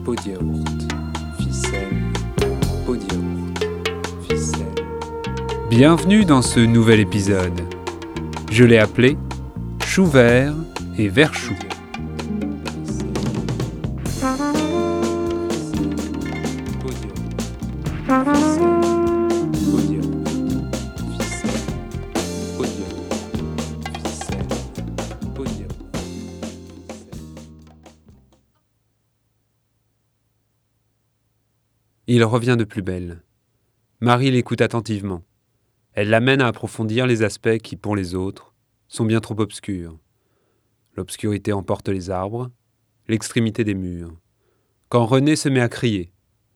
pot de yaourt, ficelle, pot de yaourt, ficelle. Bienvenue dans ce nouvel épisode. Je l'ai appelé Chou vert et vert chou. Il revient de plus belle. Marie l'écoute attentivement. Elle l'amène à approfondir les aspects qui, pour les autres, sont bien trop obscurs. L'obscurité emporte les arbres, l'extrémité des murs. Quand René se met à crier.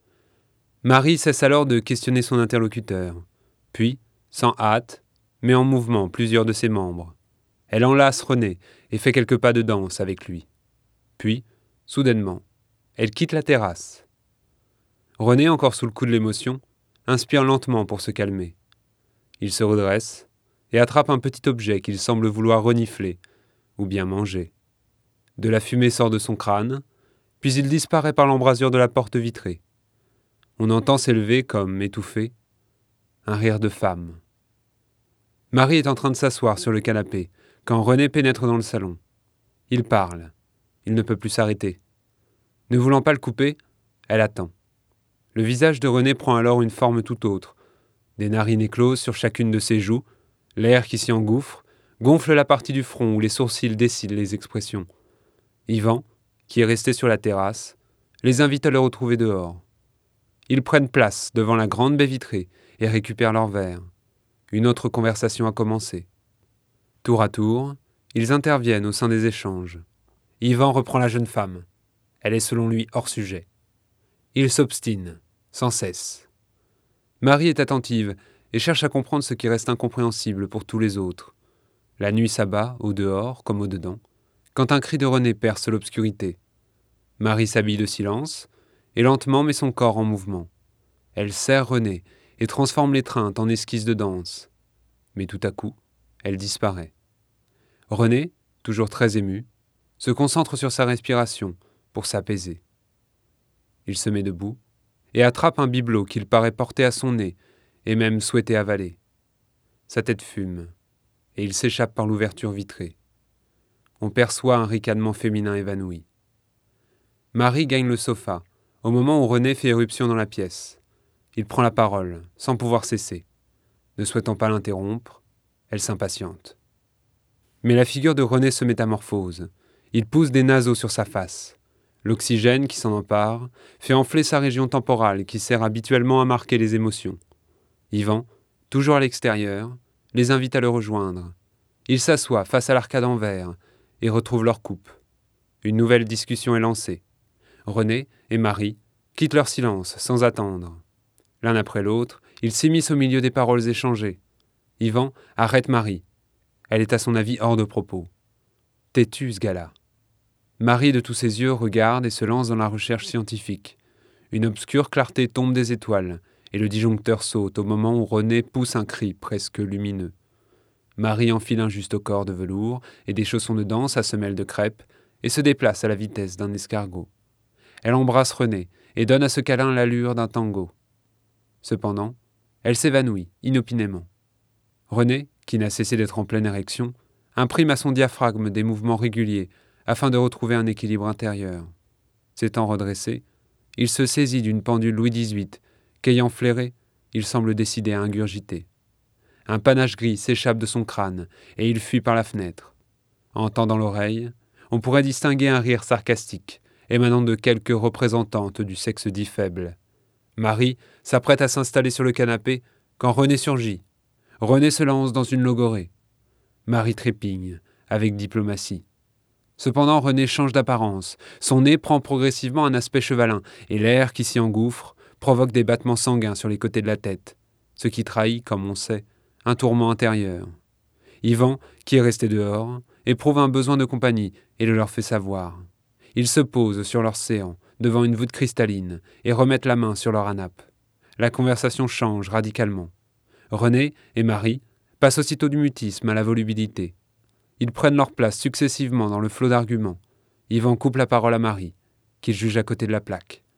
Marie cesse alors de questionner son interlocuteur, puis, sans hâte, met en mouvement plusieurs de ses membres. Elle enlace René et fait quelques pas de danse avec lui. Puis, soudainement, elle quitte la terrasse. René, encore sous le coup de l'émotion, inspire lentement pour se calmer. Il se redresse et attrape un petit objet qu'il semble vouloir renifler ou bien manger. De la fumée sort de son crâne, puis il disparaît par l'embrasure de la porte vitrée. On entend s'élever, comme étouffé, un rire de femme. Marie est en train de s'asseoir sur le canapé quand René pénètre dans le salon. Il parle. Il ne peut plus s'arrêter. Ne voulant pas le couper, elle attend. Le visage de René prend alors une forme tout autre. Des narines écloses sur chacune de ses joues, l'air qui s'y engouffre, gonfle la partie du front où les sourcils décident les expressions. Yvan, qui est resté sur la terrasse, les invite à le retrouver dehors. Ils prennent place devant la grande baie vitrée et récupèrent leurs verres. Une autre conversation a commencé. Tour à tour, ils interviennent au sein des échanges. Yvan reprend la jeune femme. Elle est selon lui hors sujet. Il s'obstine, sans cesse. Marie est attentive et cherche à comprendre ce qui reste incompréhensible pour tous les autres. La nuit s'abat, au dehors comme au dedans, quand un cri de René perce l'obscurité. Marie s'habille de silence et lentement met son corps en mouvement. Elle serre René et transforme l'étreinte en esquisse de danse. Mais tout à coup, elle disparaît. René, toujours très ému, se concentre sur sa respiration pour s'apaiser. Il se met debout et attrape un bibelot qu'il paraît porter à son nez et même souhaiter avaler. Sa tête fume et il s'échappe par l'ouverture vitrée. On perçoit un ricanement féminin évanoui. Marie gagne le sofa au moment où René fait éruption dans la pièce. Il prend la parole sans pouvoir cesser. Ne souhaitant pas l'interrompre, elle s'impatiente. Mais la figure de René se métamorphose. Il pousse des naseaux sur sa face. L'oxygène qui s'en empare fait enfler sa région temporale qui sert habituellement à marquer les émotions. Yvan, toujours à l'extérieur, les invite à le rejoindre. Ils s'assoient face à l'arcade en verre et retrouvent leur coupe. Une nouvelle discussion est lancée. René et Marie quittent leur silence sans attendre. L'un après l'autre, ils s'immiscent au milieu des paroles échangées. Yvan arrête Marie. Elle est à son avis hors de propos. Têtu ce gars-là. Marie de tous ses yeux regarde et se lance dans la recherche scientifique. Une obscure clarté tombe des étoiles et le disjoncteur saute au moment où René pousse un cri presque lumineux. Marie enfile un juste corps de velours et des chaussons de danse à semelles de crêpe et se déplace à la vitesse d'un escargot. Elle embrasse René et donne à ce câlin l'allure d'un tango. Cependant, elle s'évanouit inopinément. René, qui n'a cessé d'être en pleine érection, imprime à son diaphragme des mouvements réguliers afin de retrouver un équilibre intérieur. S'étant redressé, il se saisit d'une pendule Louis XVIII qu'ayant flairée, il semble décidé à ingurgiter. Un panache gris s'échappe de son crâne et il fuit par la fenêtre. En tendant l'oreille, on pourrait distinguer un rire sarcastique émanant de quelques représentantes du sexe dit faible. Marie s'apprête à s'installer sur le canapé quand René surgit. René se lance dans une logorée. Marie trépigne avec diplomatie. Cependant, René change d'apparence. Son nez prend progressivement un aspect chevalin et l'air qui s'y engouffre provoque des battements sanguins sur les côtés de la tête, ce qui trahit, comme on sait, un tourment intérieur. Yvan, qui est resté dehors, éprouve un besoin de compagnie et le leur fait savoir. Ils se posent sur leur séant, devant une voûte cristalline, et remettent la main sur leur anape. La conversation change radicalement. René et Marie passent aussitôt du mutisme à la volubilité. Ils prennent leur place successivement dans le flot d'arguments. Yvan coupe la parole à Marie, qu'il juge à côté de la plaque.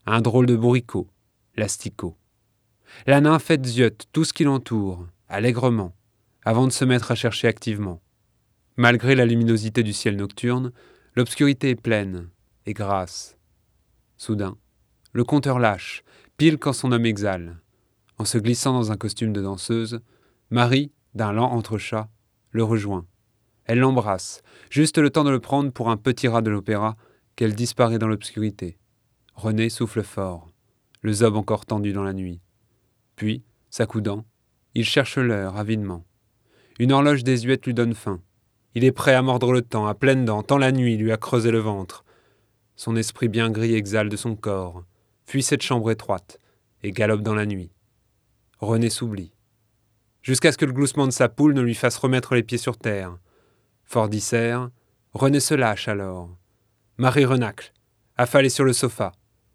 un drôle de bourricot, l'asticot. La nymphette ziote tout ce qui l'entoure, allègrement, avant de se mettre à chercher activement. Malgré la luminosité du ciel nocturne, l'obscurité est pleine et grasse. Soudain, le compteur lâche, pile quand son homme exhale. En se glissant dans un costume de danseuse, Marie, d'un lent entrechat, le rejoint. Elle l'embrasse, juste le temps de le prendre pour un petit rat de l'opéra, qu'elle disparaît dans l'obscurité. René souffle fort, le zob encore tendu dans la nuit. Puis, s'accoudant, il cherche l'heure avidement. Une horloge désuète lui donne faim. Il est prêt à mordre le temps, à pleines dents, tant la nuit lui a creusé le ventre. Son esprit bien gris exhale de son corps, fuit cette chambre étroite, et galope dans la nuit. René s'oublie. Jusqu'à ce que le gloussement de sa poule ne lui fasse remettre les pieds sur terre. Fort dissert, René se lâche alors. Marie renacle, affalée sur le sofa.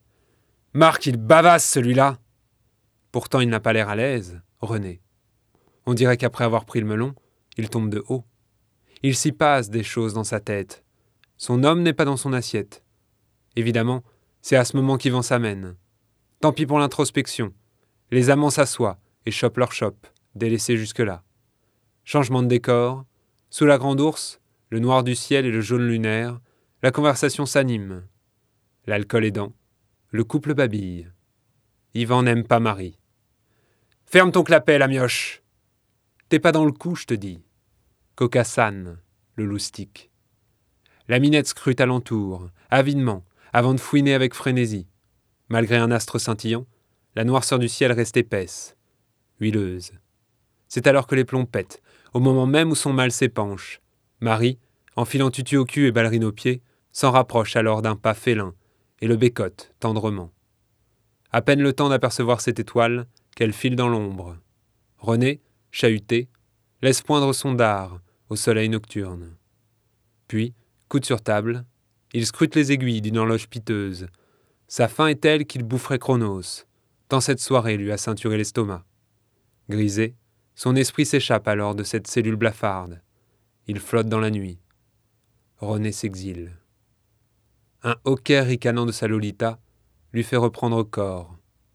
« Marc, il bavasse celui-là !» Pourtant il n'a pas l'air à l'aise, René. On dirait qu'après avoir pris le melon, il tombe de haut. Il s'y passe des choses dans sa tête. Son homme n'est pas dans son assiette. Évidemment, c'est à ce moment qu'Yvan s'amène. Tant pis pour l'introspection. Les amants s'assoient et chopent leur chope, délaissés jusque-là. Changement de décor. Sous la grande ours, le noir du ciel et le jaune lunaire, la conversation s'anime. L'alcool aidant, le couple babille. Yvan n'aime pas Marie. « Ferme ton clapet, la mioche !»« T'es pas dans le coup, je te dis. » Cocassane, le loustic. La minette scrute alentour, avidement, avant de fouiner avec frénésie. Malgré un astre scintillant, la noirceur du ciel reste épaisse, huileuse. C'est alors que les plombs pètent, au moment même où son mâle s'épanche. Marie, enfilant tutu au cul et ballerine aux pieds, s'en rapproche alors d'un pas félin et le bécote tendrement. À peine le temps d'apercevoir cette étoile qu'elle file dans l'ombre. René, chahuté, laisse poindre son dard au soleil nocturne. Puis, coude sur table, il scrute les aiguilles d'une horloge piteuse. Sa faim est telle qu'il boufferait Chronos, tant cette soirée lui a ceinturé l'estomac. Grisé, son esprit s'échappe alors de cette cellule blafarde. Il flotte dans la nuit. René s'exile. Un hoquet ricanant de sa Lolita lui fait reprendre corps.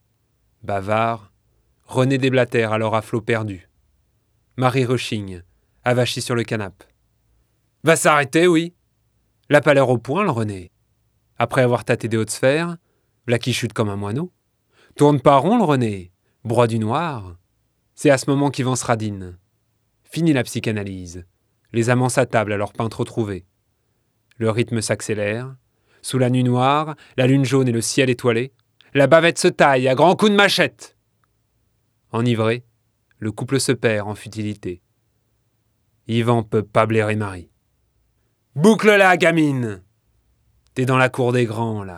Bavard, René déblatère alors à flot perdu. Marie rechigne, avachie sur le canapé. « Va s'arrêter, oui. La pâleur au poing, le René. Après avoir tâté des hautes sphères, v'là qui chute comme un moineau. Tourne pas rond, le René. Broie du noir. » C'est à ce moment qu'Yvan se radine. Fini la psychanalyse. Les amants s'attablent à leur peintre retrouvé. Le rythme s'accélère. Sous la nuit noire, la lune jaune et le ciel étoilé, la bavette se taille à grands coups de machette. Enivré, le couple se perd en futilité. Yvan peut pas blairer Marie. « Boucle-la, gamine! T'es dans la cour des grands, là. »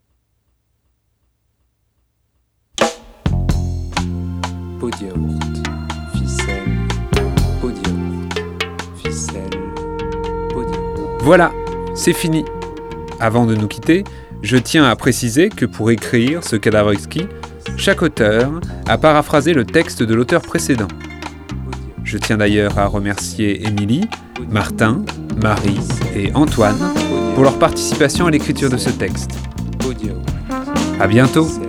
Pot de yaourt, ficelle, pot de yaourt, ficelle, pot de yaourt. Voilà, c'est fini. Avant de nous quitter, je tiens à préciser que pour écrire ce cadavre exquis, chaque auteur a paraphrasé le texte de l'auteur précédent. Je tiens d'ailleurs à remercier Émilie, Martin, Marie et Antoine pour leur participation à l'écriture de ce texte. À bientôt!